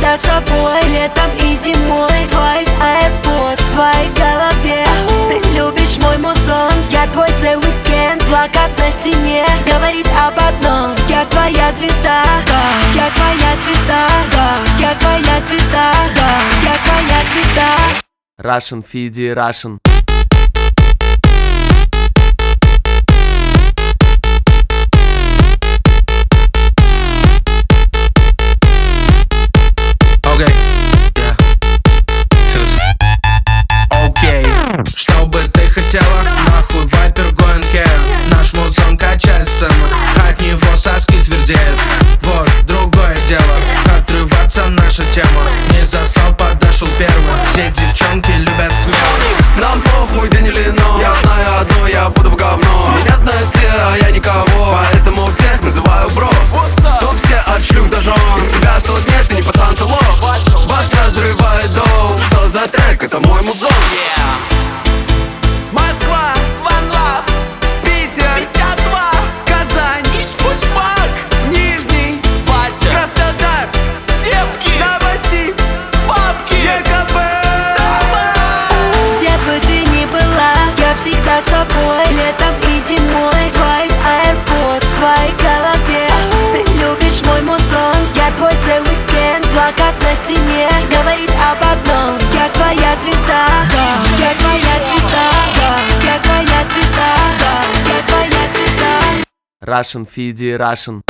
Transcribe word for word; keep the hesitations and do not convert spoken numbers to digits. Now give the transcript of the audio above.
всегда с тобой, летом и зимой. Твой AirPods в твоей голове. Ты любишь мой музон, я твой The Weeknd. Плакат на стене говорит об одном: я твоя звезда, да, я твоя звезда, да, я твоя звезда, да, я твоя звезда. Russian Fidi Russian. Окей, yeah. Окей, что бы ты хотела? Нахуй вайпер гоинке. Наш музон качает сцену, от него соски твердеют. Вот другое дело, отрываться наша тема. Не засал, подошел первым. Все девчонки любят смело. Нам похуй день или ночь, я знаю одно, я буду в говно. Меня знают все, а я никого, поэтому всех называю бро. Тут все от шлюх до жен, из тебя тут нет, ты не пацан, ты лох. Бас разрывает дом, что за трек, это мой музон. Москва, One Love, Питер, пятьдесят два, Казань, Ич-Пуч-Пак, Нижний, Батя, Краснодар, девки, Новосиб, бабки, ЕКБ. Где бы ты ни была, я всегда с тобой, летом и зимой. Твой AirPods в твоей голове. Ты любишь мой музон, я твой The Weeknd. Плакат на стене говорит об одном: я твоя звезда, да, я твоя звезда, да, я твоя звезда, да, я твоя звезда. Russian Fidi Russian.